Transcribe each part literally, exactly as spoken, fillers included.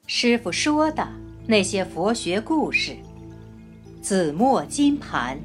师傅说的那些佛学故事。紫墨金盘。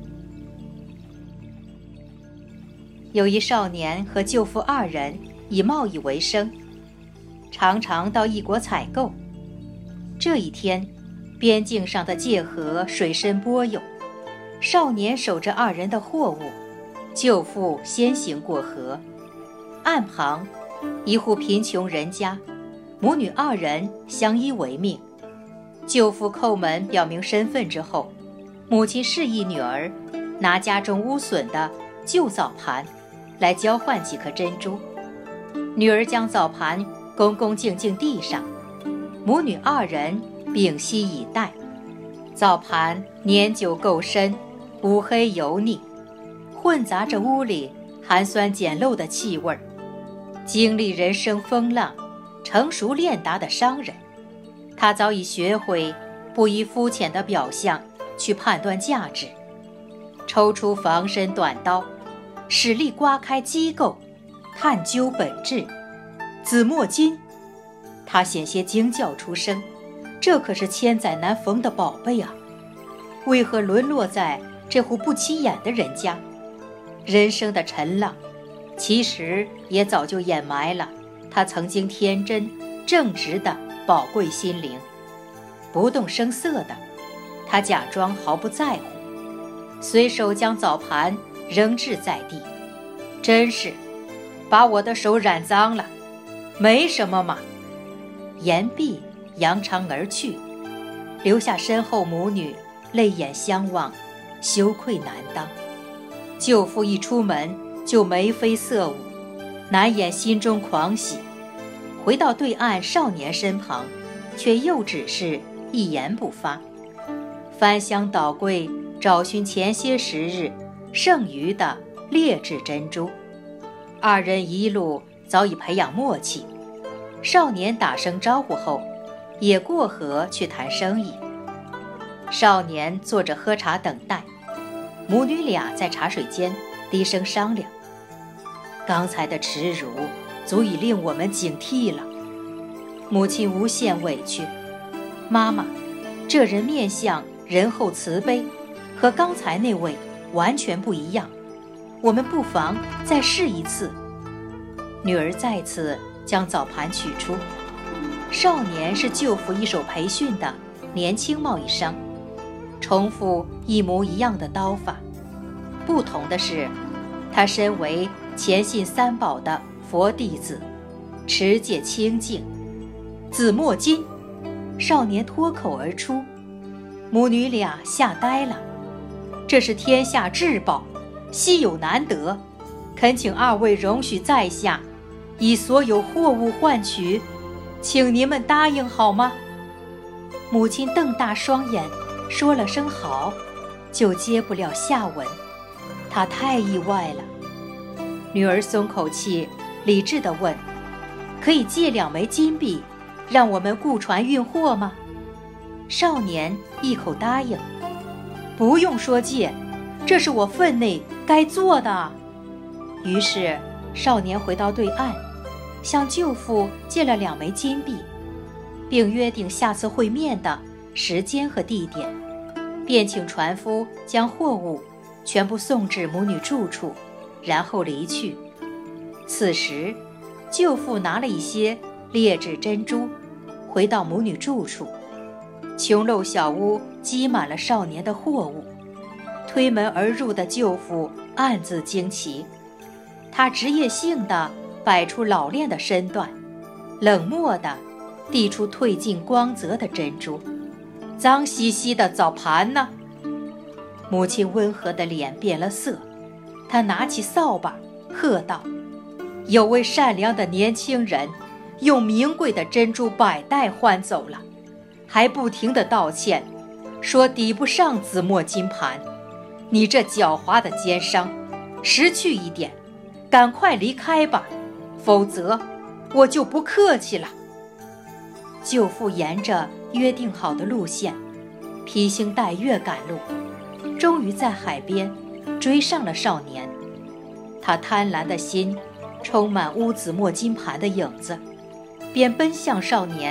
有一少年和舅父二人以贸易为生，常常到异国采购。这一天，边境上的界河水深波涌，少年守着二人的货物，舅父先行过河。岸旁，一户贫穷人家，母女二人相依为命。舅父叩门表明身份之后，母亲示意女儿拿家中污损的旧澡盘来交换几颗珍珠。女儿将澡盘恭恭敬敬递上，母女二人屏息以待。澡盘年久垢深，乌黑油腻，混杂着屋里寒酸简陋的气味。经历人生风浪，成熟练达的商人，他早已学会不以肤浅的表象去判断价值，抽出防身短刀，使力刮开机构，探究本质。紫墨金，他险些惊叫出声，这可是千载难逢的宝贝啊！为何沦落在这户不起眼的人家？人生的沉浪，其实也早就掩埋了他曾经天真正直的宝贵心灵。不动声色的，他假装毫不在乎，随手将澡盘扔掷在地。真是把我的手染脏了，没什么嘛。言毕，扬长而去，留下身后母女泪眼相望，羞愧难当。舅父一出门就眉飞色舞，难掩心中狂喜。回到对岸少年身旁，却又只是一言不发，翻箱倒柜找寻前些时日剩余的劣质珍珠。二人一路早已培养默契，少年打声招呼后，也过河去谈生意。少年坐着喝茶等待，母女俩在茶水间低声商量。刚才的耻辱足以令我们警惕了。母亲无限委屈，妈妈，这人面相仁厚慈悲，和刚才那位完全不一样，我们不妨再试一次。女儿再次将澡盘取出。少年是舅父一手培训的年轻贸易商，重复一模一样的刀法，不同的是，他身为虔信三宝的佛弟子，持戒清净。紫墨金，少年脱口而出，母女俩吓呆了。这是天下至宝，稀有难得，恳请二位容许在下以所有货物换取，请您们答应好吗？母亲瞪大双眼，说了声好，就接不了下文。她太意外了。女儿松口气，理智地问：可以借两枚金币，让我们雇船运货吗？少年一口答应。不用说借，这是我分内该做的。于是少年回到对岸，向舅父借了两枚金币，并约定下次会面的时间和地点，便请船夫将货物全部送至母女住处，然后离去。此时舅父拿了一些劣质珍珠回到母女住处，穷陋小屋积满了少年的货物。推门而入的舅父暗自惊奇，他职业性地摆出老练的身段，冷漠地递出褪尽光泽的珍珠。脏兮兮的澡盘呢？母亲温和的脸变了色，她拿起扫把喝道：有位善良的年轻人用名贵的珍珠百代换走了，还不停地道歉，说抵不上紫墨金盘。你这狡猾的奸商，识趣一点，赶快离开吧，否则我就不客气了。舅父沿着约定好的路线，披星戴月赶路，终于在海边追上了少年。他贪婪的心充满乌紫墨金盘的影子，便奔向少年，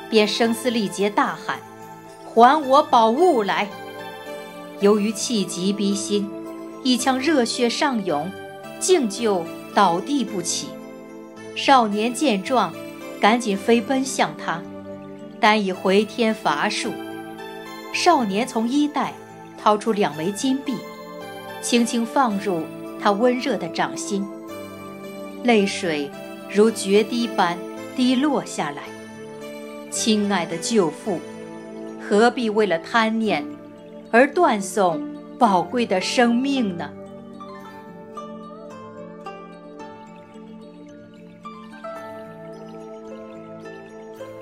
便声嘶力竭大喊：还我宝物来！由于气急逼心，一腔热血上涌，竟就倒地不起。少年见状，赶紧飞奔向他，单以回天乏术。少年从衣袋掏出两枚金币，轻轻放入他温热的掌心，泪水如决堤般滴落下来。亲爱的舅父，何必为了贪念而断送宝贵的生命呢？